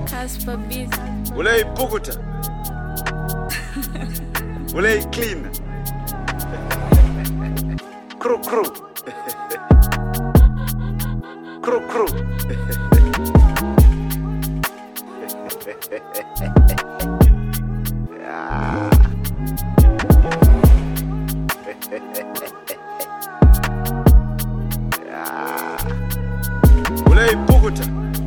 Casper Beat. Ulay Bogota. Ulay clean. Crew. Crew. Ulay Bogota.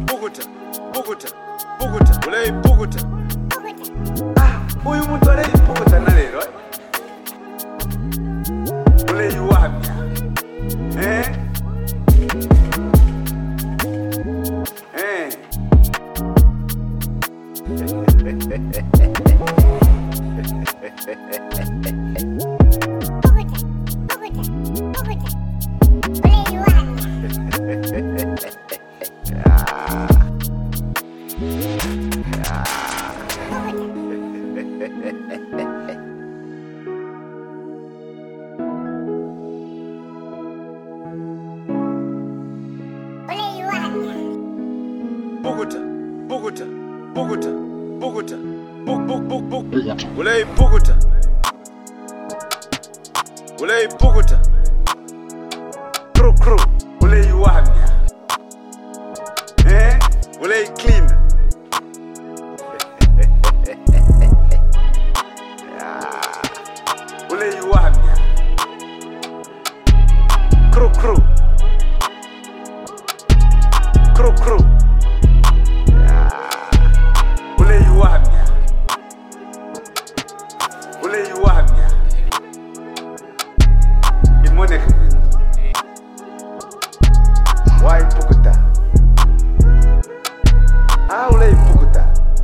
Ulay Bogota. Uyu muntu ari Bogota na rero. Ulay wapi? Bogota. Ulay Bogota. Ulay Bogota. Crew. Ulay wapi? Ulay clean. Ulay wapi? Crew. Ulay wapi? Imone why Bogota? Ulay Bogota.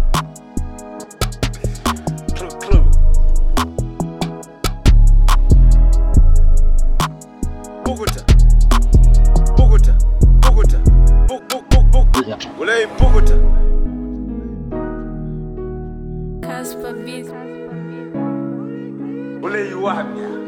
Crew. Bogota. Ulay Bogota. Casper Beat. Ulay wapi?